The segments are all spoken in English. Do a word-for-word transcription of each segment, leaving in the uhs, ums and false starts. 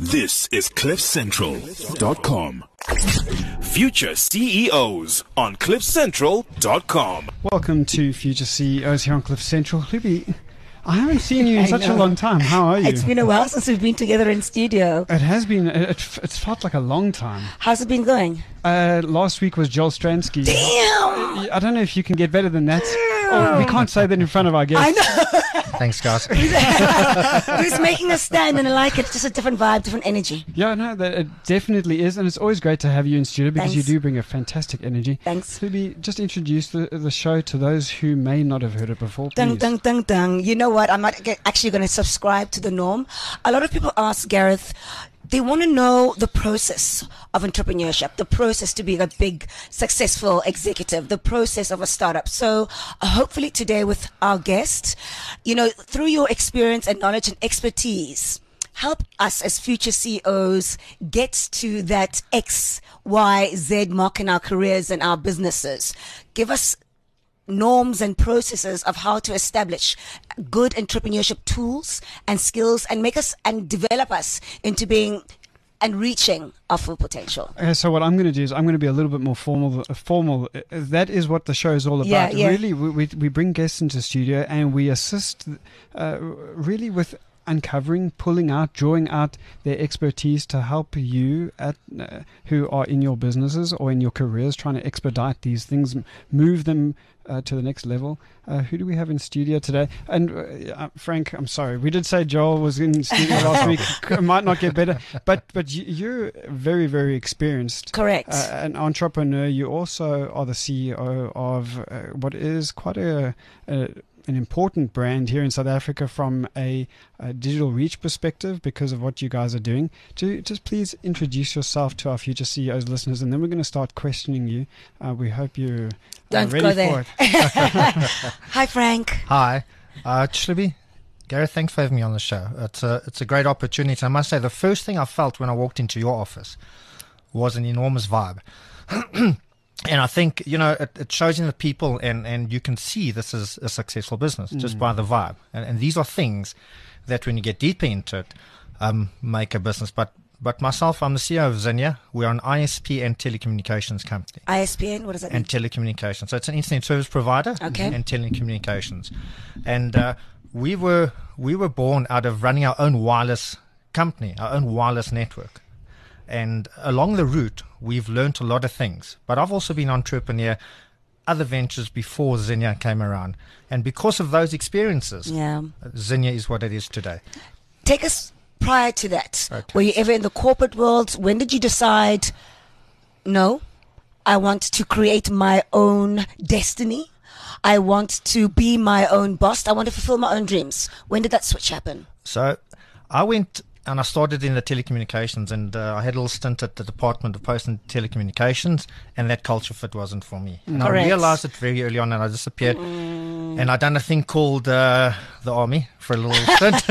This is cliff central dot com. Future C E Os on cliff central dot com. Welcome to Future C E Os here on Cliff Central. Luby, I haven't seen you in such a long time. How are you? It's been a while since we've been together in studio. It has been. It, it, it's felt like a long time. How's it been going? Uh, last week was Joel Stransky. Damn! I don't know if you can get better than that. Oh, we can't say that in front of our guests. I know. Thanks, guys. Who's making a stand, and I like it. Just a different vibe, different energy. Yeah, no, that it definitely is, and it's always great to have you in studio because Thanks. you do bring a fantastic energy. Thanks. Luby, just introduce the, the show to those who may not have heard it before, please. Dun, dun, dun, dun. You know what? I'm not g- actually going to subscribe to the norm. A lot of people ask Gareth, they want to know the process of entrepreneurship, the process to be a big, successful executive, the process of a startup. So uh, hopefully today with our guest, you know, through your experience and knowledge and expertise, help us as future C E Os get to that X, Y, Z mark in our careers and our businesses. Give us norms and processes of how to establish good entrepreneurship tools and skills and make us and develop us into being and reaching our full potential. Okay, so what I'm going to do is I'm going to be a little bit more formal. Uh, formal. Uh, That is what the show is all about. Yeah, yeah. Really, we, we we bring guests into studio and we assist uh, really with uncovering, pulling out, drawing out their expertise to help you at uh, who are in your businesses or in your careers, trying to expedite these things, m- move them uh, to the next level. Uh, who do we have in studio today? And uh, uh, Frank, I'm sorry, we did say Joel was in studio last week. It might not get better, but but you, you're very very experienced. Correct. Uh, an entrepreneur. You also are the C E O of uh, what is quite a, a an important brand here in South Africa from a, a digital reach perspective because of what you guys are doing. To just please introduce yourself to our future C E Os listeners, and then we're going to start questioning you. Uh, we hope you're uh, Don't ready go for there. it. Hi, Frank. Hi. Uh, Shlibi, Gareth, thanks for having me on the show. It's a, it's a great opportunity. I must say, the first thing I felt when I walked into your office was an enormous vibe. And I think, you know, it, it shows in the people, and, and you can see this is a successful business just Mm. by the vibe. And, and these are things that when you get deeper into it, um, make a business. But but myself, I'm the C E O of Zinnia. We're an I S P and telecommunications company. I S P N, what does that mean? And telecommunications. So it's an internet service provider Okay. and telecommunications. And uh, we were we were born out of running our own wireless company, our own wireless network. And along the route, we've learned a lot of things. But I've also been an entrepreneur, other ventures before Zinnia came around. And because of those experiences, Yeah. Zinnia is what it is today. Take us prior to that. Okay. Were you ever in the corporate world? When did you decide, no, I want to create my own destiny? I want to be my own boss. I want to fulfill my own dreams. When did that switch happen? So I went and I started in the telecommunications, and uh, I had a little stint at the Department of Post and Telecommunications, and that culture fit wasn't for me. And Correct. I realized it very early on, and I disappeared. Mm. And I done a thing called uh, the army for a little stint.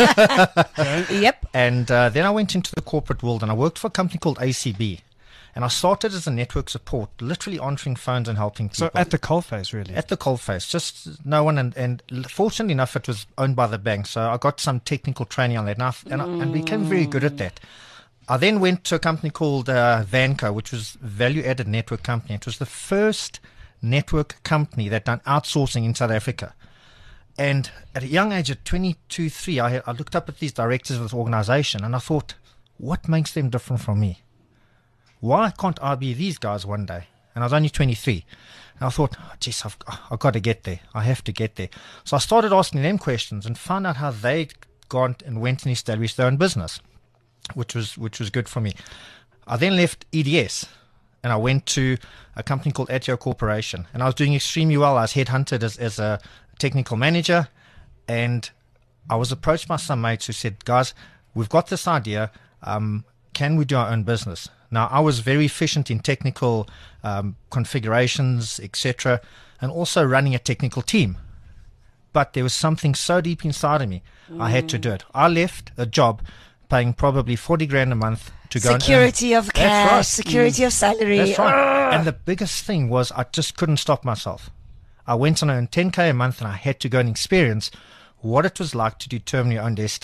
Yep. And uh, then I went into the corporate world, and I worked for a company called A C B. And I started as a network support, literally answering phones and helping people. So at the coalface, really. At the coalface, just no one, and, and fortunately enough, it was owned by the bank, so I got some technical training on that, and I, and, I, and became very good at that. I then went to a company called uh, Vanco, which was a value-added network company. It was the first network company that done outsourcing in South Africa. And at a young age, at twenty-two, three, I, I looked up at these directors of this organization, and I thought, what makes them different from me? Why can't I be these guys one day? And I was only twenty-three. And I thought, oh, geez, I've, I've got to get there. I have to get there. So I started asking them questions and found out how they'd gone and went and established their own business, which was which was good for me. I then left E D S and I went to a company called Atio Corporation. And I was doing extremely well. I was headhunted as, as a technical manager. And I was approached by some mates who said, guys, we've got this idea. Um, can we do our own business? Now, I was very efficient in technical um, configurations, et cetera, and also running a technical team. But there was something so deep inside of me, mm. I had to do it. I left a job paying probably forty grand a month to go Security and earn. of cash, That's right. security Mm. of salary. That's right. Ugh. And the biggest thing was I just couldn't stop myself. I went on earn ten K a month, and I had to go and experience what it was like to determine your own destiny.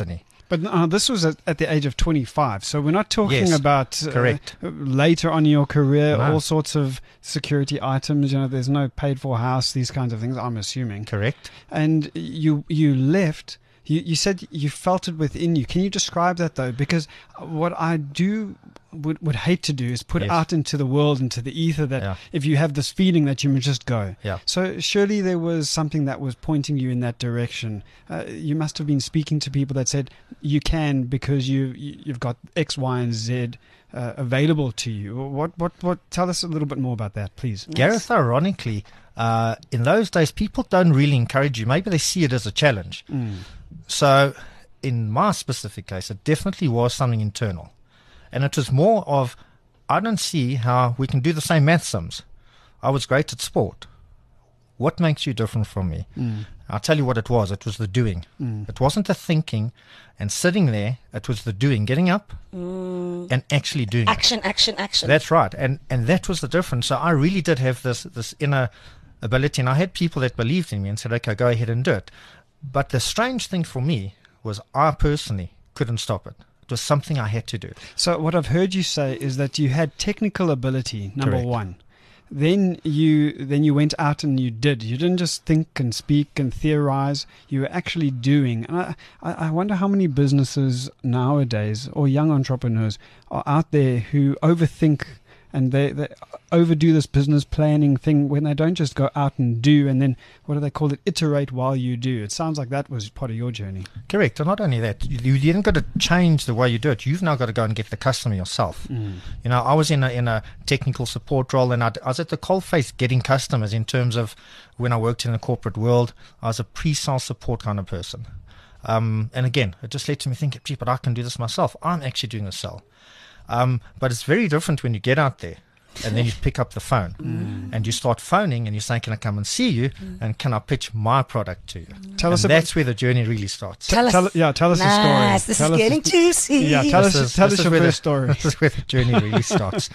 But uh, this was at, at the age of twenty-five, so we're not talking Yes, about uh, correct. later on in your career, No. all sorts of security items. You know, there's no paid for house, these kinds of things. I'm assuming. Correct. And you you left. You you said you felt it within you. Can you describe that though? Because what I do would would hate to do is put Yes. out into the world, into the ether, that Yeah. if you have this feeling that you must just go. Yeah. So surely there was something that was pointing you in that direction. Uh, you must have been speaking to people that said you can because you, you you've got X, Y, and Z uh, available to you. What what what? Tell us a little bit more about that, please. Gareth, ironically, uh, in those days, people don't really encourage you. Maybe they see it as a challenge. Mm. So, in my specific case, it definitely was something internal. And it was more of, I don't see how we can do the same math sums. I was great at sport. What makes you different from me? Mm. I'll tell you what it was. It was the doing. Mm. It wasn't the thinking and sitting there. It was the doing, getting up Mm. and actually doing it. Action, action, action. That's right, and and that was the difference. So I really did have this this inner ability, and I had people that believed in me and said, "Okay, go ahead and do it." But the strange thing for me was I personally couldn't stop it. It was something I had to do. So what I've heard you say is that you had technical ability, number Correct. one. Then you then you went out and you did. You didn't just think and speak and theorize. You were actually doing. And I, I I wonder how many businesses nowadays or young entrepreneurs are out there who overthink and they, they overdo this business planning thing when they don't just go out and do, and then, what do they call it, iterate while you do. It sounds like that was part of your journey. Correct, and not only that, you, you didn't got to change the way you do it. You've now got to go and get the customer yourself. Mm. You know, I was in a in a technical support role, and I'd, I was at the coalface getting customers. In terms of when I worked in the corporate world, I was a pre-sale support kind of person. Um, and again, it just led to me thinking, gee, but I can do this myself. I'm actually doing the sell. Um, but it's very different when you get out there and then you pick up the phone Mm. and you start phoning and you say, can I come and see you? And can I pitch my product to you? Tell and us about. that's where the journey really starts. Tell us. Tell, yeah, tell us a story. Nice. This Tell is us getting juicy. Yeah, tell This us is- tell this us is your where the- first story. This is where the journey really starts.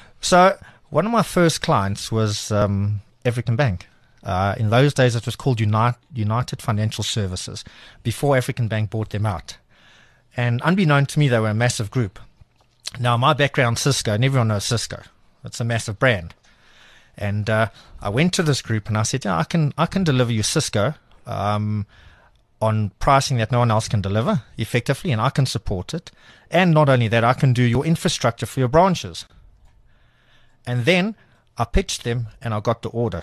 So one of my first clients was um, African Bank. Uh, in those days, it was called Unite, United Financial Services, before African Bank bought them out. And unbeknown to me, they were a massive group. Now, my background, Cisco, and everyone knows Cisco. It's a massive brand. And uh, I went to this group and I said, yeah, I can I can deliver you Cisco um, on pricing that no one else can deliver effectively, and I can support it. And not only that, I can do your infrastructure for your branches. And then I pitched them and I got the order.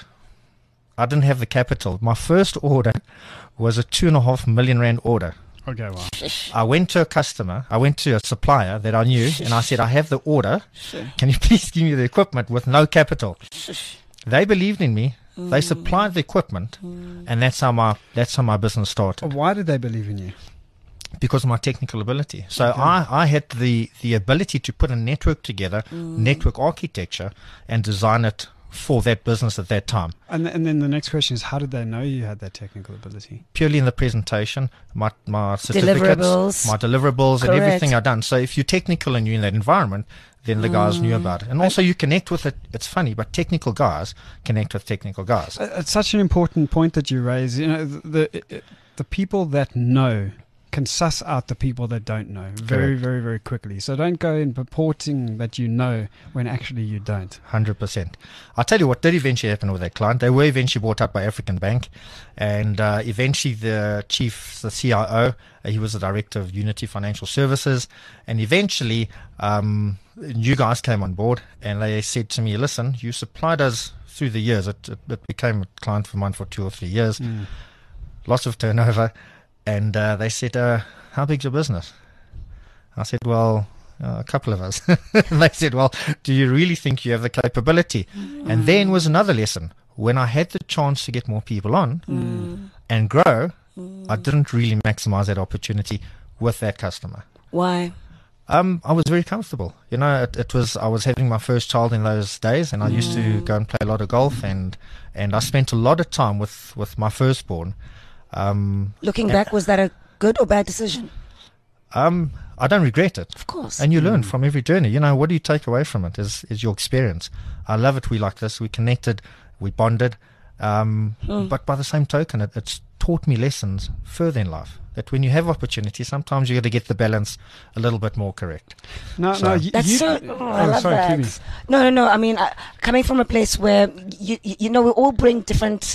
I didn't have the capital. My first order was a two and a half million rand order. Okay, wow. I went to a customer, I went to a supplier that I knew, and I said, I have the order. Can you please give me the equipment with no capital? They believed in me. They supplied the equipment, and that's how my that's how my business started, Why did they believe in you? because of my technical ability. So Okay. I, I had the, the ability to put a network together, network architecture, and design it for that business at that time. And and then the next question is, how did they know you had that technical ability? Purely in the presentation, my my certificates, Deliverables. my deliverables, and Correct. everything I've done. So if you're technical and you're in that environment, then the guys knew about it. And also you connect with it. It's funny, but technical guys connect with technical guys. Uh, It's such an important point that you raise. You know, the the, the people that know can suss out the people that don't know very, Correct. very, very quickly. So don't go in purporting that you know when actually you don't. one hundred percent. I'll tell you what did eventually happen with that client. They were eventually bought out by African Bank, and uh, eventually the chief, the C I O, uh, he was the director of Unity Financial Services, and eventually um, you guys came on board, and they said to me, listen, you supplied us through the years. It, it, it became a client for mine for two or three years, Mm. lots of turnover, and uh, they said, uh, how big's your business? I said, well, uh, a couple of us. And they said, well, do you really think you have the capability? And then was another lesson. When I had the chance to get more people on and grow, I didn't really maximize that opportunity with that customer. Why? Um, I was very comfortable. You know, it, it was I was having my first child in those days, and I used to go and play a lot of golf, and and I spent a lot of time with, with my firstborn. Um, Looking and- back, was that a good or bad decision? um, I don't regret it. Of course. And you learn from every journey. You know, what do you take away from it is, is your experience. I love it. We like this. We connected. We bonded. Um, Hmm. But by the same token, it, it's taught me lessons further in life. That when you have opportunity, sometimes you got to get the balance a little bit more correct. No, So- no, you, That's you, so. Oh, I love sorry, that. Kiwi. No, no, no. I mean, uh, coming from a place where you, you, you know, we all bring different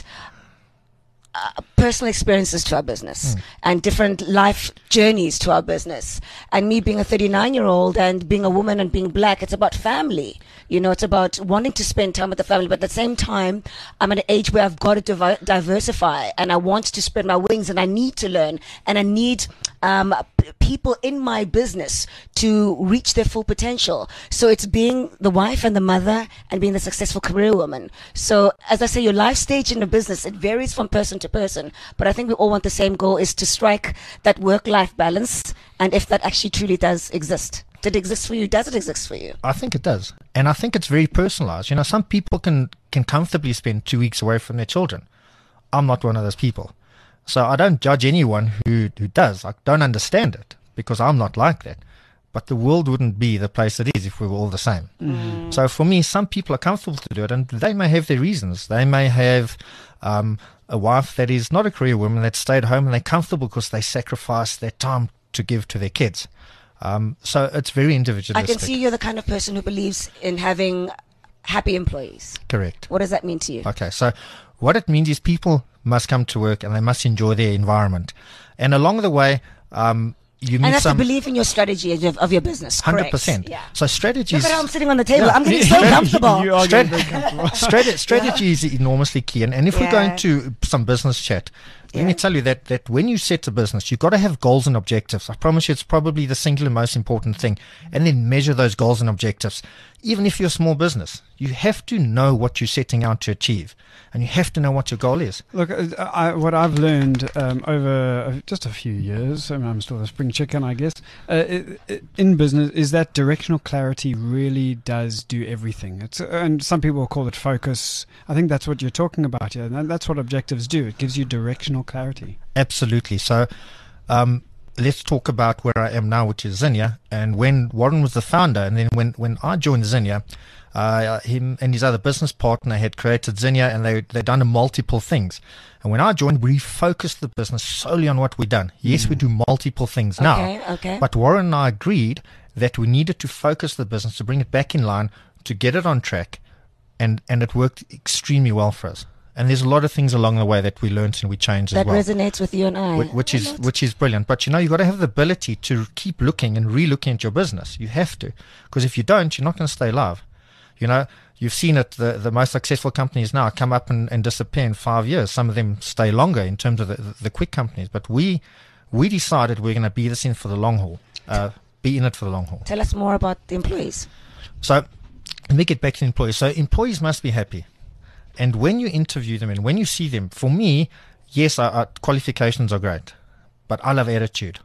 uh, personal experiences to our business and different life journeys to our business. And me being a thirty-nine-year-old and being a woman and being black, it's about family. You know, it's about wanting to spend time with the family, but at the same time, I'm at an age where I've got to divi- diversify, and I want to spread my wings, and I need to learn, and I need um, p- people in my business to reach their full potential. So it's being the wife and the mother and being the successful career woman. So as I say, your life stage in the business, it varies from person to person, but I think we all want the same goal, is to strike that work-life balance, and if that actually truly does exist. Did it exist for you? Does it exist for you? I think it does. And I think it's very personalized. You know, some people can, can comfortably spend two weeks away from their children. I'm not one of those people. So I don't judge anyone who, who does. I don't understand it because I'm not like that. But the world wouldn't be the place it is if we were all the same. Mm. So for me, some people are comfortable to do it, and they may have their reasons. They may have um, a wife that is not a career woman that stayed home, and they're comfortable because they sacrifice their time to give to their kids. Um, so it's very I individualistic. can see you're the kind of person who believes in having happy employees. Correct. What does that mean to you? Okay, so what it means is people must come to work and they must enjoy their environment. And along the way, um, you meet And that's some to believe in your strategy of, of your business. one hundred Correct. percent. Yeah. So strategies. Look at how I'm sitting on the table. Yeah. I'm getting so comfortable. You are Strat- getting very comfortable. Strate- strategy is enormously key, and, and if we go Yeah. into some business chat, let Yeah. me tell you that that when you set a business, you've got to have goals and objectives. I promise you, it's probably the singular most important thing, and then measure those goals and objectives. Even if you're a small business, you have to know what you're setting out to achieve, and you have to know what your goal is. Look, uh, I, what I've learned um, over uh, just a few years, I mean, I'm still a spring chicken, I guess, uh, it, it, in business, is that directional clarity really does do everything. It's, and some people will call it focus. I think that's what you're talking about here. And that's what objectives do. It gives you directional clarity. Absolutely. So um, let's talk about where I am now, which is Zinnia. And when Warren was the founder, and then when, when I joined Zinnia, uh, him and his other business partner had created Zinnia, and they, they'd done multiple things. And when I joined, we focused the business solely on what we'd done. Yes, we do multiple things now. Okay, okay. But Warren and I agreed that we needed to focus the business, to bring it back in line, to get it on track, and, and it worked extremely well for us. And there's a lot of things along the way that we learned and we changed That as well. resonates with you and I. Wh- which is which is brilliant. But you know, you've got to have the ability to keep looking and re-looking at your business. You have to, because if you don't, you're not going to stay alive. You know, you've seen it. The the most successful companies now come up and, and disappear in five years. Some of them stay longer in terms of the, the, the quick companies. But we we decided we're going to be this in for the long haul. Uh, be in it for the long haul. Tell us more about the employees. So let me get back to employees. So employees must be happy. And when you interview them and when you see them, for me, yes, our, our qualifications are great, but I love attitude.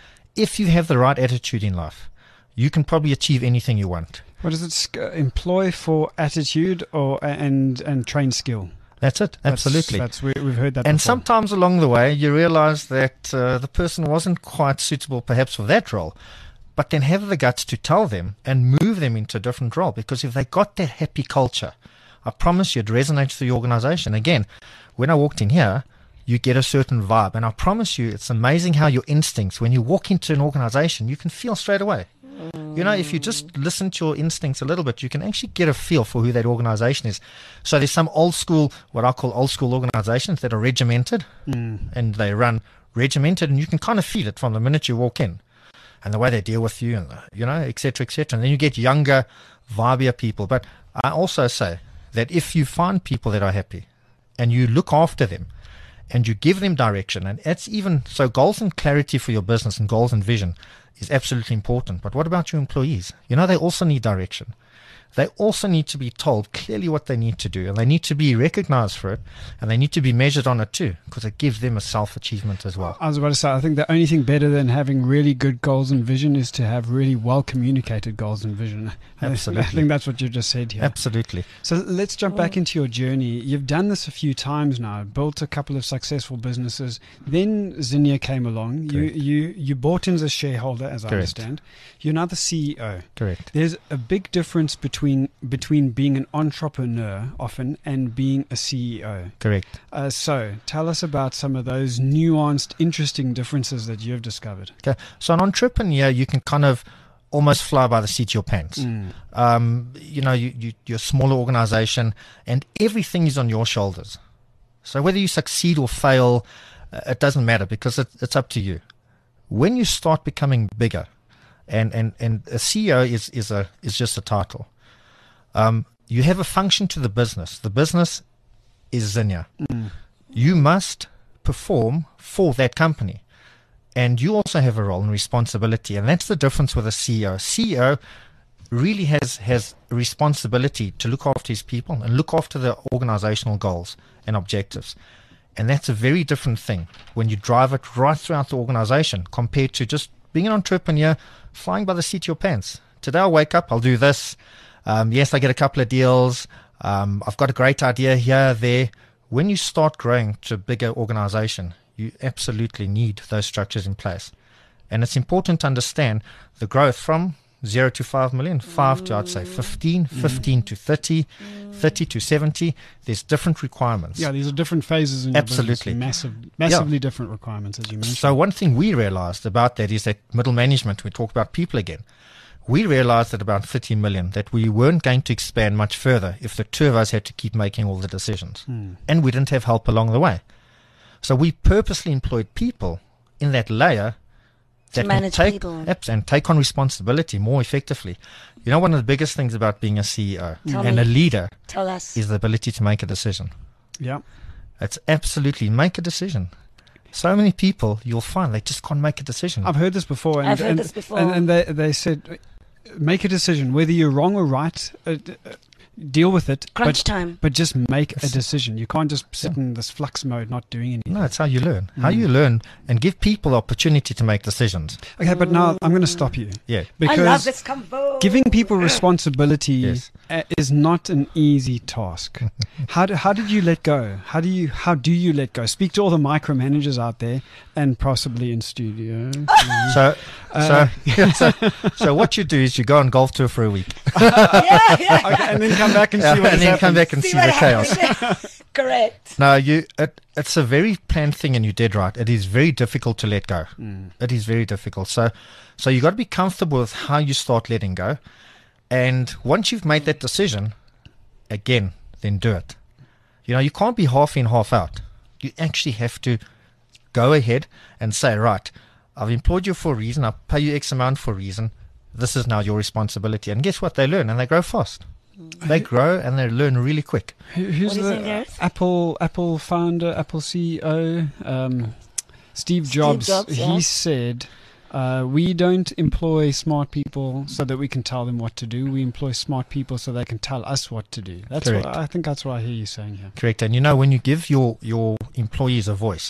If you have the right attitude in life, you can probably achieve anything you want. What is it? Sc- employ for attitude or and and train skill. That's it. That's- Absolutely. That's, we, we've heard that And before. sometimes along the way, you realize that uh, the person wasn't quite suitable perhaps for that role, but then have the guts to tell them and move them into a different role. Because if they got that happy culture, I promise you it resonates through the organization. Again, when I walked in here, you get a certain vibe. And I promise you, it's amazing how your instincts, when you walk into an organization, you can feel straight away. You know, if you just listen to your instincts a little bit, you can actually get a feel for who that organization is. So there's some old school, what I call old school organizations that are regimented, Mm. and they run regimented, and you can kind of feel it from the minute you walk in, and the way they deal with you, and the, you know, et cetera, et cetera. And then you get younger, vibier people. But I also say that if you find people that are happy, and you look after them, and you give them direction, and it's even so, goals and clarity for your business and goals and vision is absolutely important. But what about your employees? You know, they also need direction. They also need to be told clearly what they need to do, and they need to be recognized for it, and they need to be measured on it too, because it gives them a self-achievement as well. I was about to say, I think the only thing better than having really good goals and vision is to have really well communicated goals and vision. I Absolutely. think that's what you just said here. Absolutely. So let's jump back into your journey. You've done this a few times now, built a couple of successful businesses. Then Zinnia came along. You, Correct. you, you bought in as a shareholder as I Correct. understand. You're now the C E O. Correct. There's a big difference between between being an entrepreneur often and being a C E O. Correct. Uh, so tell us about some of those nuanced, interesting differences that you've discovered. Okay. So an entrepreneur, you can kind of almost fly by the seat of your pants. Mm. Um, you know, you, you, you're a smaller organization and everything is on your shoulders. So whether you succeed or fail, uh, it doesn't matter because it, it's up to you. When you start becoming bigger, and, and, and a C E O is, is, a, is just a title, um, you have a function to the business. The business is Zinia. Mm. You must perform for that company. And you also have a role and responsibility. And that's the difference with a C E O. C E O really has, has a responsibility to look after his people and look after the organizational goals and objectives. And that's a very different thing when you drive it right throughout the organization compared to just being an entrepreneur, flying by the seat of your pants. Today I'll wake up, I'll do this. Um, yes, I get a couple of deals. Um, I've got a great idea here, there. When you start growing to a bigger organization, you absolutely need those structures in place. And it's important to understand the growth from zero to five million, five to, I'd say, fifteen, fifteen to thirty, thirty to seventy. There's different requirements. Yeah, these are different phases in your Absolutely. business. Massive, massively different requirements, as you mentioned. So one thing we realized about that is that middle management, we talk about people again. We realized at about thirty million that we weren't going to expand much further if the two of us had to keep making all the decisions. Hmm. And we didn't have help along the way. So we purposely employed people in that layer To that can manage take people. apps and take on responsibility more effectively. You know, one of the biggest things about being a C E O Tell and me. a leader Tell us. is the ability to make a decision. Yeah. It's absolutely make a decision. So many people you'll find they just can't make a decision. I've heard this before. And, I've heard and, this before. And, and they, they said, make a decision, whether you're wrong or right, uh, d- uh, deal with it. Crunch but, time. But just make a decision. You can't just sit in this flux mode, not doing anything. No, it's how you learn. How Mm. you learn and give people the opportunity to make decisions. Okay, but now I'm going to stop you. Yeah. Because I love this combo. giving people responsibility Yes. uh, is not an easy task. how, do, how did you let go? How do you how do you let go? Speak to all the micromanagers out there and possibly in studio. Mm. So, Uh, so, so, so what you do is you go on golf tour for a week, yeah, yeah. Okay, and then come back and see yeah, what and has then come happened. back and see, what the chaos. happens. Correct. No, you. It, it's a very planned thing, and you did right. It is very difficult to let go. Mm. It is very difficult. So, so you got to be comfortable with how you start letting go, and once you've made that decision, again, then do it. You know, you can't be half in, half out. You actually have to go ahead and say, right, I've employed you for a reason. I pay you X amount for a reason. This is now your responsibility. And guess what? They learn and they grow fast. They grow and they learn really quick. Who, who's What is the it, Gareth? Apple Apple founder, Apple C E O, um, Steve Jobs? Jobs, he yeah. said, uh, "We don't employ smart people so that we can tell them what to do. We employ smart people so they can tell us what to do." That's what Correct. I think. That's what I hear you saying here. Correct. And you know, when you give your, your employees a voice,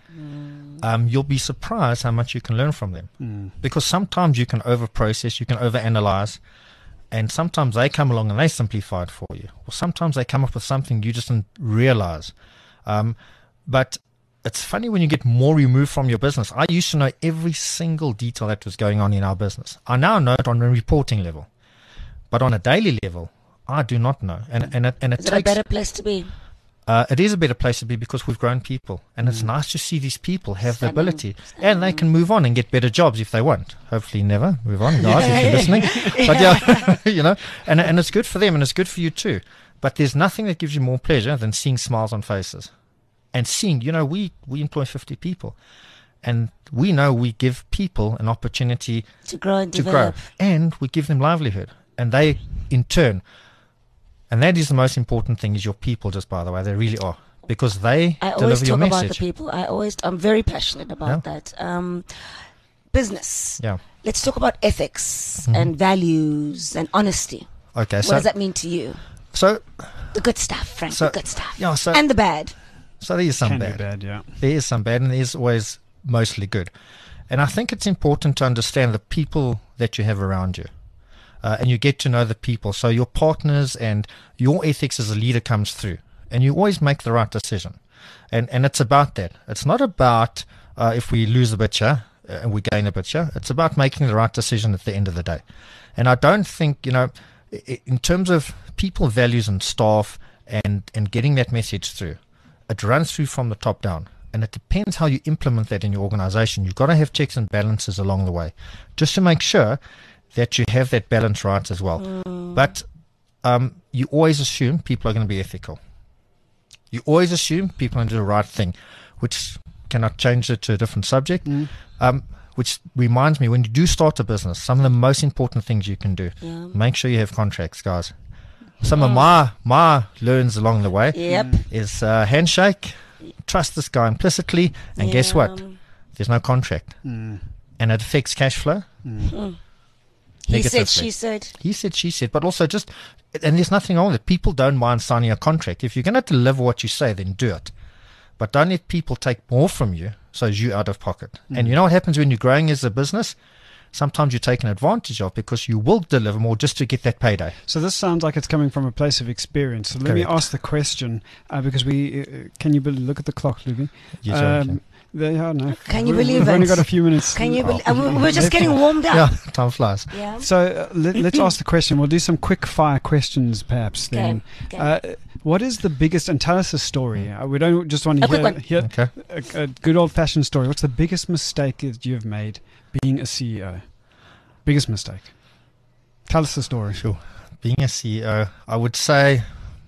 um, you'll be surprised how much you can learn from them. Mm. Because sometimes you can over-process, you can over-analyze, and sometimes they come along and they simplify it for you. Or sometimes they come up with something you just didn't realize. Um, but it's funny when you get more removed from your business. I used to know every single detail that was going on in our business. I now know it on a reporting level. But on a daily level, I do not know. And, and, it, and it Is it a takes... better place to be? Uh, it is a better place to be because we've grown people, and it's nice to see these people have Stunning. the ability, and they can move on and get better jobs if they want. Hopefully, never move on, guys, if you're listening. But yeah, you know, and and it's good for them, and it's good for you too. But there's nothing that gives you more pleasure than seeing smiles on faces, and seeing, you know, we we employ fifty people, and we know we give people an opportunity To grow and to grow, develop. and we give them livelihood, and they in turn. And that is the most important thing, is your people, just by the way. They really are. Because they I always deliver your talk about the message. people. I always, I'm very passionate about that. Um, business. Yeah. Let's talk about ethics Mhm. and values and honesty. Okay, What so does that mean to you? so The good stuff, Frank. So- the good stuff. yeah, so And the bad. so there is some Can be bad. bad, yeah. There is some bad, and there is always mostly good. And I think it's important to understand the people that you have around you. Uh, and you get to know the people. So your partners and your ethics as a leader comes through. And you always make the right decision. And and it's about that. It's not about uh, if we lose a bit here. uh, and we gain a bit. Yeah, it's about making the right decision at the end of the day. And I don't think, you know, i- in terms of people values and staff and and getting that message through, it runs through from the top down. And it depends how you implement that in your organization. You've got to have checks and balances along the way, just to make sure that you have that balance right as well. Mm. But um, you always assume people are going to be ethical. You always assume people are going to do the right thing, which cannot change it to a different subject. Mm. Um, which reminds me, when you do start a business, some of the most important things you can do, yeah. make sure you have contracts, guys. Some mm. of my my learns along the way yep. is uh, handshake, trust this guy implicitly, and yeah. guess what? There's no contract. Mm. And it affects cash flow. Mm. Mm. He said, she said. He said, she said. But also just, and there's nothing wrong with it. People don't mind signing a contract. If you're going to deliver what you say, then do it. But don't let people take more from you so as you out of pocket. Mm. And you know what happens when you're growing as a business? Sometimes you're taken advantage of because you will deliver more just to get that payday. So this sounds like it's coming from a place of experience. So let Correct. me ask the question, uh, because we, uh, can you believe, look at the clock, Luby? Yes, um, They are, no. Can you we, believe we've it? only got a few minutes. Can you believe? Uh, we're just getting warmed up. Yeah, time flies. Yeah. So uh, let, let's ask the question. We'll do some quick fire questions, perhaps. Then, okay. Okay. Uh, what is the biggest? And tell us a story. Uh, we don't just want to hear, hear okay. a, a good old-fashioned story. What's the biggest mistake that you've made being a C E O? Biggest mistake. Tell us the story. Sure. Being a C E O, I would say,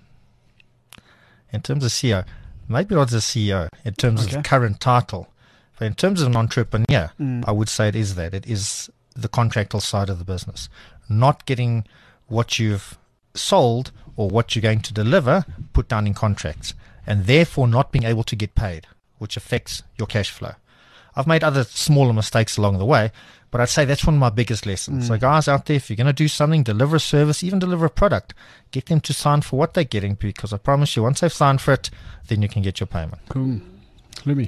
in terms of C E O, maybe not as a C E O, in terms okay. of current title, but in terms of an entrepreneur, mm. I would say it is that. It is the contractual side of the business. Not getting what you've sold or what you're going to deliver put down in contracts, and therefore not being able to get paid, which affects your cash flow. I've made other smaller mistakes along the way, but I'd say that's one of my biggest lessons. Mm. So guys out there, if you're going to do something, deliver a service, even deliver a product, get them to sign for what they're getting, because I promise you, once they've signed for it, then you can get your payment. Cool. Luby.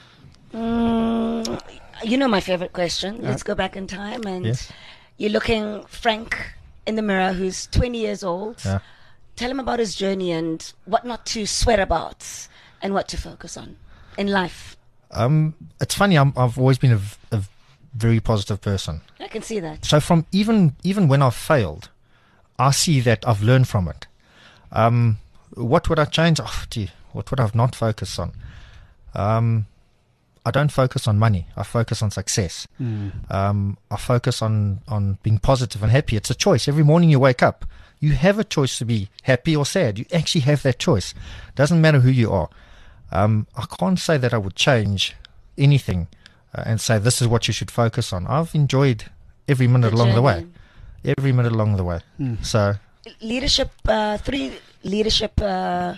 Mm, you know my favorite question. Yeah. Let's go back in time. And yes. you're looking Frank in the mirror, who's twenty years old. Yeah. Tell him about his journey and what not to sweat about and what to focus on in life. Um, it's funny, I'm, I've always been a, a very positive person. I can see that. So from even even when I've failed, I see that I've learned from it. Um, what would I change? Oh, gee, what would I have not focused on? Um, I don't focus on money. I focus on success. Mm. Um, I focus on, on being positive and happy. It's a choice. Every morning you wake up, you have a choice to be happy or sad. You actually have that choice. Doesn't matter who you are. Um, I can't say that I would change anything uh, and say this is what you should focus on. I've enjoyed every minute the along journey. the way. Every minute along the way. Mm. So leadership, uh, three leadership uh,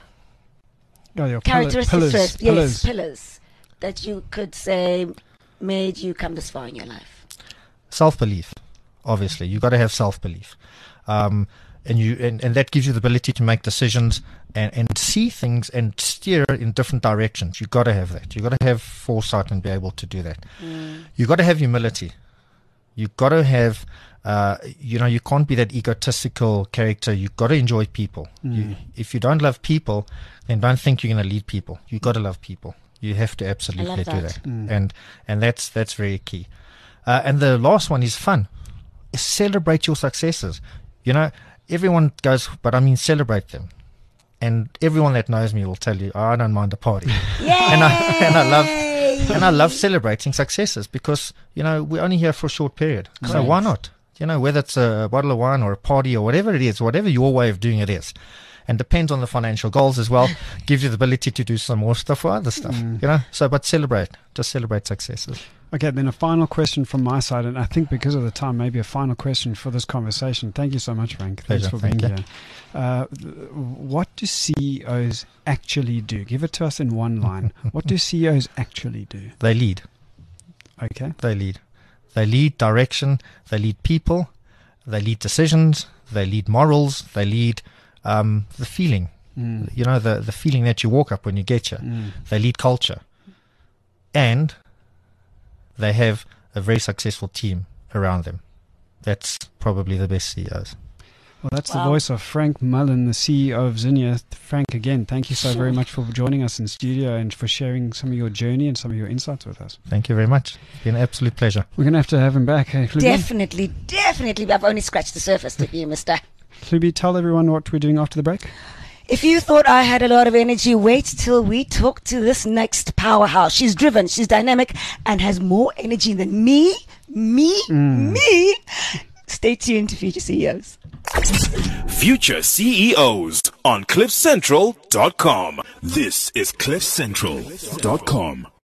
oh, your characteristics. Pillars, yes, pillars. pillars that you could say made you come this far in your life. Self-belief, obviously. You've got to have self-belief. Um, and you and, and that gives you the ability to make decisions and, and see things and steer in different directions. You've got to have that. You've got to have foresight and be able to do that. Mm. You've got to have humility. You've got to have, uh, you know, you can't be that egotistical character. You've got to enjoy people. Mm. You, if you don't love people, then don't think you're going to lead people. You've got to love people. You have to absolutely that. do that. Mm. And and that's that's very key. Uh, and the last one is fun. Celebrate your successes. You know, everyone goes, but I mean, celebrate them. And everyone that knows me will tell you, oh, I don't mind a party. Yay! and I and I love and I love celebrating successes because, you know, we're only here for a short period. Correct. So why not? You know, whether it's a bottle of wine or a party or whatever it is, whatever your way of doing it is. And depends on the financial goals as well. Gives you the ability to do some more stuff for other stuff. Mm. You know, so but celebrate, just celebrate successes. Okay, then a final question from my side, and I think because of the time, maybe a final question for this conversation. Thank you so much, Frank. Thanks Pleasure. for being Thank here. Uh, what do C E Os actually do? Give it to us in one line. What do C E Os actually do? They lead. Okay. They lead. They lead direction. They lead people. They lead decisions. They lead morals. They lead um, the feeling. Mm. You know, the, the feeling that you walk up when you get here. Mm. They lead culture. And they have a very successful team around them. That's probably the best C E Os. Well, that's Wow. the voice of Frank Mullen, the C E O of Zinnia. Frank, again, thank you so very much for joining us in studio and for sharing some of your journey and some of your insights with us. Thank you very much. It's been an absolute pleasure. We're going to have to have him back. Hey, Hlubi? Definitely, definitely. I've only scratched the surface with you, mister. Hlubi, tell everyone what we're doing after the break. If you thought I had a lot of energy, wait till we talk to this next powerhouse. She's driven, she's dynamic, and has more energy than me, me, Mm. me. Stay tuned to Future C E Os. Future C E Os on cliff central dot com. This is cliff central dot com.